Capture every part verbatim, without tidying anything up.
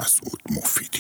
Mesut Mufidi.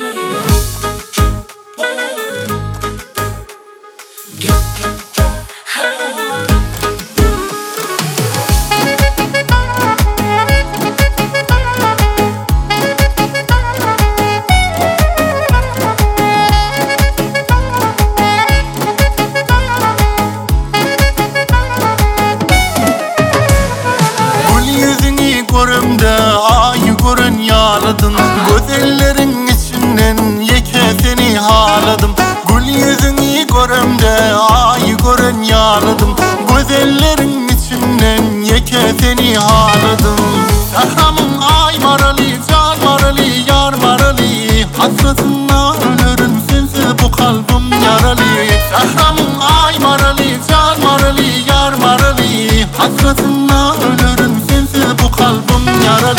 Görümde ayı görün yağladın, gözellerin içinden yeke seni haladım. Gül yüzünü görümde ayı görün yağladım, gözellerin içinden yeke seni haladım. Sahramın ay maralı, can maralı, yar maralı, hasretine ölürüm sensiz bu kalbim yaralı. Sahramın ay maralı, can maralı, yar maralı, hasretine ölürüm sensiz bu kalbim yaralı.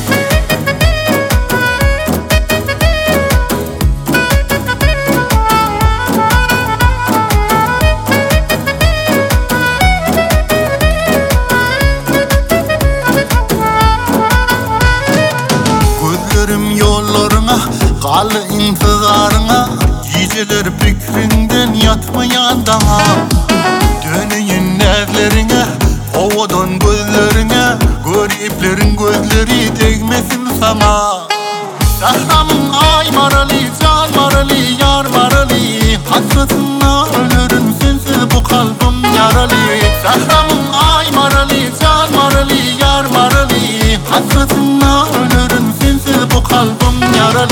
Gözlerim yollarına, kalı intizarına, geceler fikrinden yatmayan daha. Döneyim nevlerine, ovadan gözlerine, gör iplerin gözleri değmesin sana. Sahramın ay maralı, can maralı, yar maralı, hasretine ölürüm sensiz bu kalbim yaralı. Sahramın ay maralı, can maralı, yar maralı, hasretine ölürüm sensiz bu kalbim yaralı.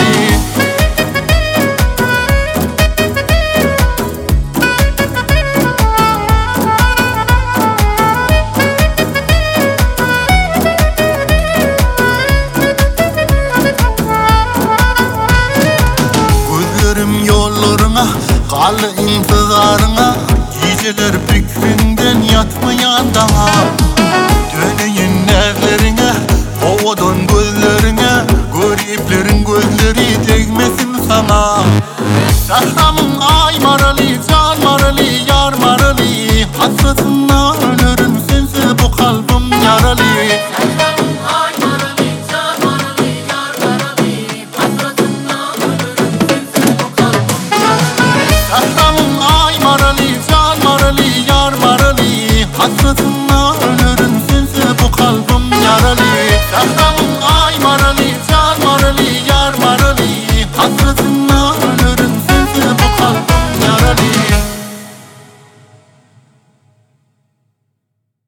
Yollarına, kalı intizarına, geceler fikrinden yatmayan daha. Döneyim nevlerine, ovadan gözlerine, gör iplerin gözleri değmesin sana. Sahramın ay maralı,